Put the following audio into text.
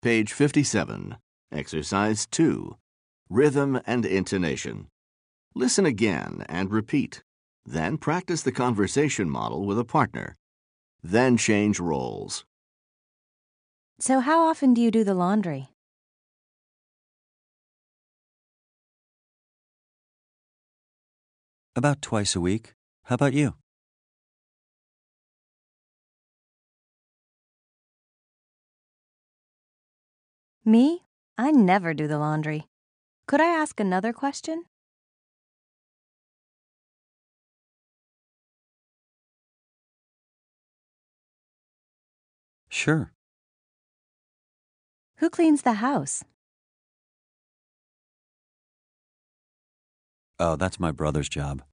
Page 57. Exercise 2. Rhythm and intonation. Listen again and repeat. Then practice the conversation model with a partner. Then change roles. So how often do you do the laundry? About twice a week. How about you? Me? I never do the laundry. Could I ask another question? Sure. Who cleans the house? Oh, that's my brother's job.